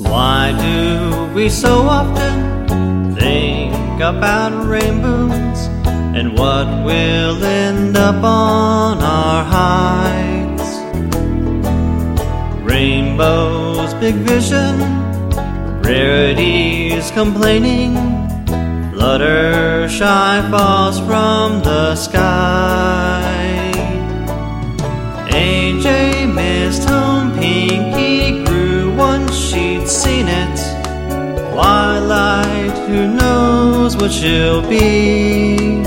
Why do we so often think about rainbows and what will end up on our hides? Rainbows, big vision, rarities complaining, Fluttershy falls from the sky. AJ missed home, Pinky grew once she'd seen it. Twilight, who knows what she'll be?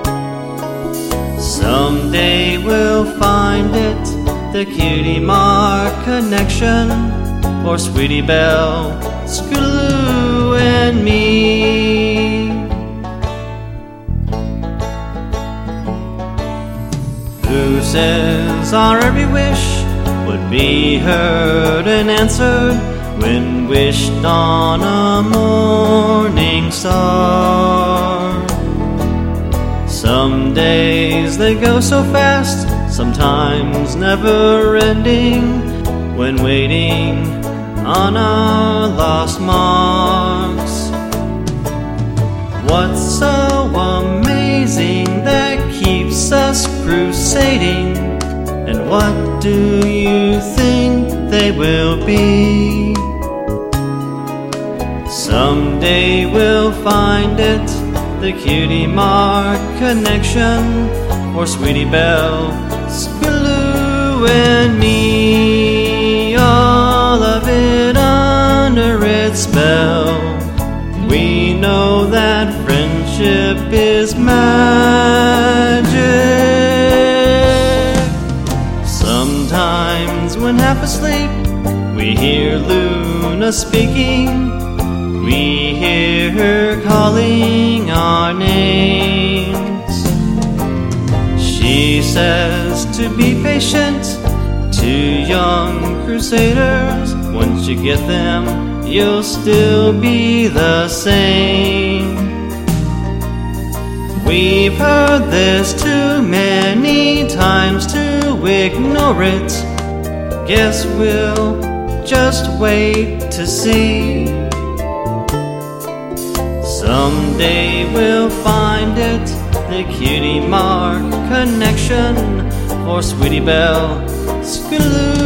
Someday we'll find it, the Cutie Mark connection for Sweetie Belle, Scootaloo, and me. Who says our every wish would be heard and answered when wished on a morning star? Some days they go so fast, sometimes never ending, when waiting on our lost marks. What's so amazing that keeps us crusading? And what do you think they will be? Someday we'll find it, the Cutie Mark connection for Sweetie Belle, Scootaloo, and me. All of it under its spell. We know that friendship is magic. Sometimes when half asleep we hear Luna speaking. We hear her calling our names. She says to be patient to young crusaders. Once you get them, you'll still be the same. We've heard this too many times to ignore it. Guess we'll just wait to see. Someday we'll find it, the Cutie Mark connection for Sweetie Belle, Scootaloo.